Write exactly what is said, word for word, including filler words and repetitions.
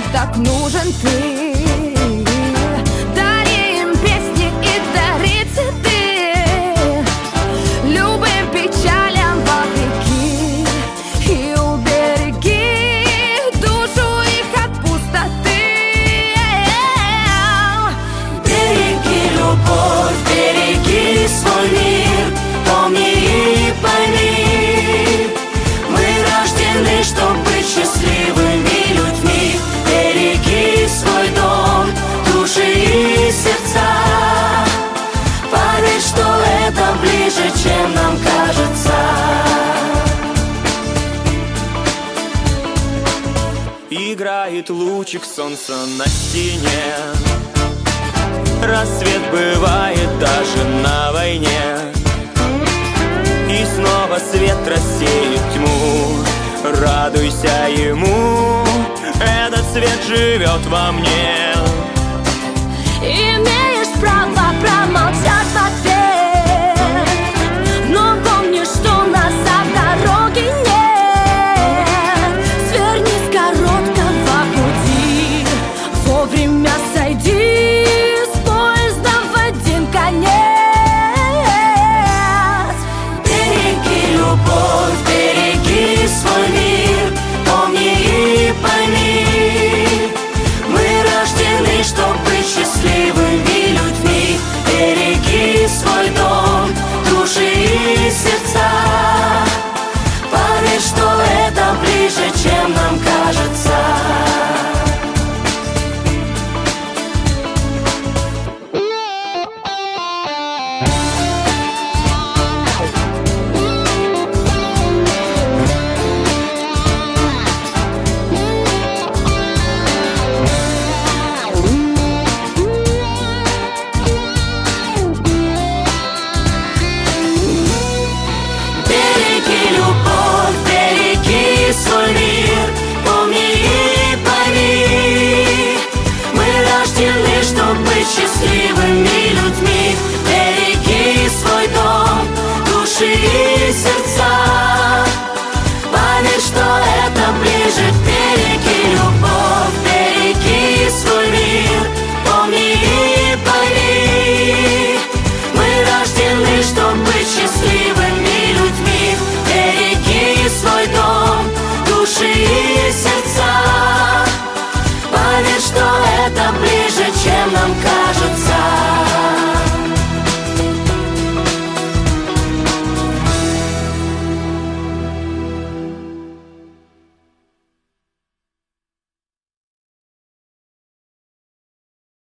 так нужен ты. Дари им песни и дари цветы, любым печалям вопреки, и убереги душу их от пустоты. Береги любовь, береги свой мир, помни и пойми, мы рождены, чтоб быть счастливыми людьми. Береги свой дом, души и сердца, поверь, что это ближе, чем нам кажется. Играет лучик солнца на стене, рассвет бывает даже на войне, и снова свет рассеет тьму. Радуйся ему, этот свет живет во мне. Имеешь право промолчать в ответ.